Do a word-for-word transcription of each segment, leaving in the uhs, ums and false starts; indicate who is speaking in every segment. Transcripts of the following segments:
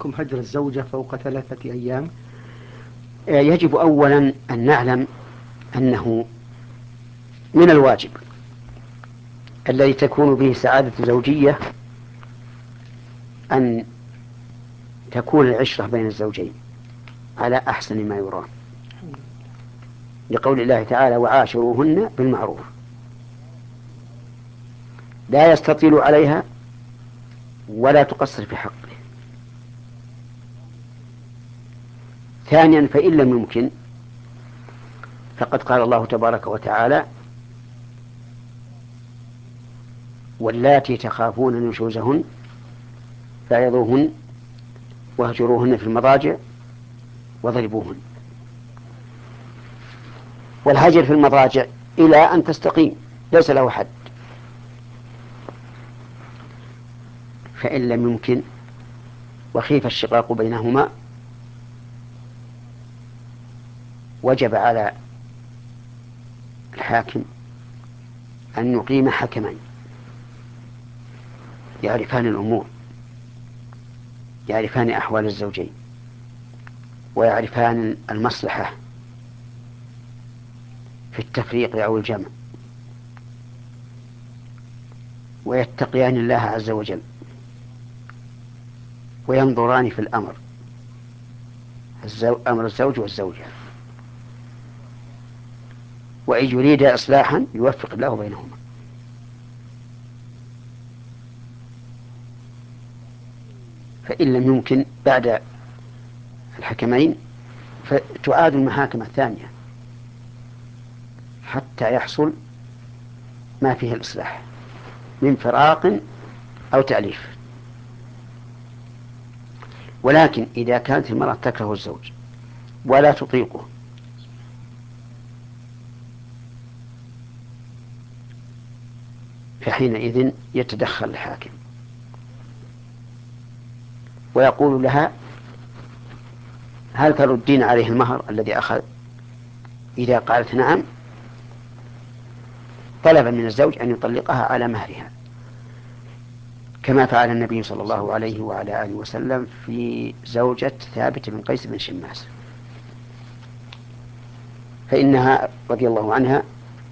Speaker 1: حكم هجر الزوجة فوق ثلاثة أيام؟
Speaker 2: يجب أولا أن نعلم أنه من الواجب الذي تكون به سعادة زوجية أن تكون العشرة بين الزوجين على أحسن ما يرام، لقول الله تعالى وعاشروهن بالمعروف، لا يستطيل عليها ولا تقصر في حقه. ثانيا فإن لم يمكن فقد قال الله تبارك وتعالى واللاتي تخافون نشوزهن فعظوهن واهجروهن في المضاجع واضربوهن. والهجر في المضاجع إلى أن تستقيم ليس له حد. فإن لم يمكن وخيف الشقاق بينهما وجب على الحاكم أن يقيم حكمين يعرفان الأمور، يعرفان أحوال الزوجين ويعرفان المصلحة في التفريق أو الجمع، ويتقيان الله عز وجل وينظران في الأمر أمر الزوج والزوجة، وإن يريد إصلاحا يوفق الله بينهما. فإن لم يمكن بعد الحكمين فتعاد المحاكم الثانية حتى يحصل ما فيه الإصلاح من فراق أو تأليف. ولكن إذا كانت المرأة تكره الزوج ولا تطيقه فحينئذ يتدخل الحاكم ويقول لها هل تردين عليه المهر الذي أخذ؟ إذا قالت نعم طلب من الزوج أن يطلقها على مهرها، كما فعل النبي صلى الله عليه وعلى آله وسلم في زوجة ثابت بن قيس بن شماس، فإنها رضي الله عنها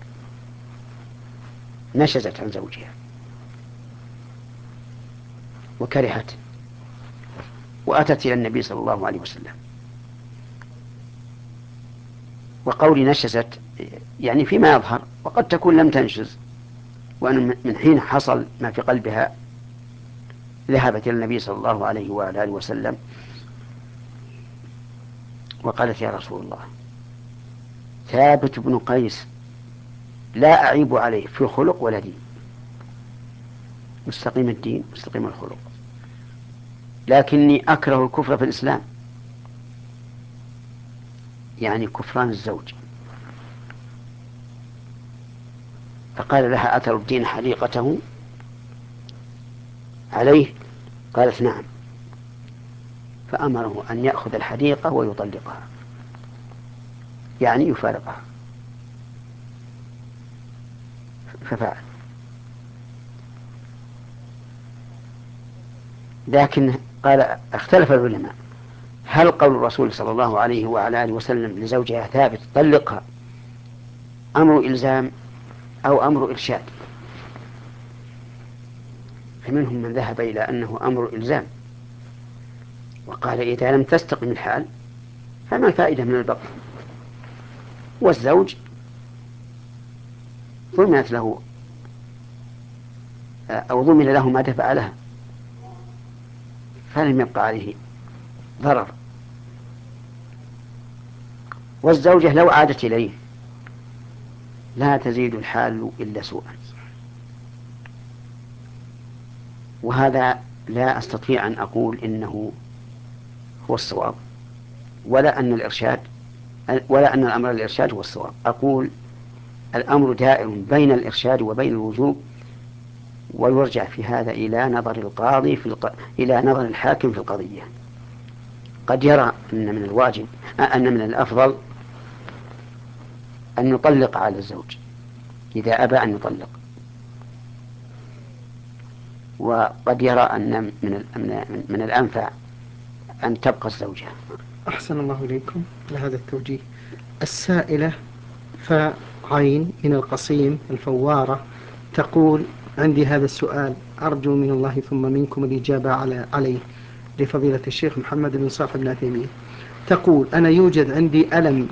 Speaker 2: نشزت عن زوجها وكرهت وأتت إلى النبي صلى الله عليه وسلم. وقولي نشزت يعني فيما يظهر، وقد تكون لم تنشز، وأن من حين حصل ما في قلبها ذهبت إلى النبي صلى الله عليه وعلى آله وسلم وقالت يا رسول الله ثابت بن قيس لا أعيب عليه في خلق ولا دين، مستقيم الدين مستقيم الخلق، لكني أكره الكفر في الإسلام، يعني كفران الزوج. فقال لها أتر الدين حديقته عليه؟ قالت نعم. فأمره أن يأخذ الحديقة ويطلقها، يعني يفارقها، ففعل. لكن قال اختلف العلماء هل قول الرسول صلى الله عليه وعلى آله وسلم لزوجها ثابت طلقها أمر إلزام أو أمر إرشاد؟ فمنهم من ذهب إلى أنه أمر إلزام وقال إذا لم تستقم الحال فما الفائدة من البقاء، والزوج ضمنت له أو ضمن له ما دفع لها فلم يبقى عليه ضرر. والزوجة لو عادت إليه لا تزيد الحال إلا سوءا. وهذا لا أستطيع أن أقول إنه هو الصواب، ولا أن الإرشاد ولا أن الأمر الإرشاد هو الصواب. أقول الأمر دائر بين الإرشاد وبين الوجوب، ويرجع في هذا إلى نظر القاضي في الق... إلى نظر الحاكم في القضية. قد يرى أن من الواجب أن من الأفضل أن يطلق على الزوج إذا أبى أن يطلق، وقد يرى أن من من من الأنفع أن تبقى الزوجة.
Speaker 1: أحسن الله إليكم لهذا التوجيه. السائلة فعين من القصيم الفوارة تقول: عندي هذا السؤال أرجو من الله ثم منكم الإجابة على عليه لفضيلة الشيخ محمد بن صالح بن عثيمين. تقول: أنا يوجد عندي ألم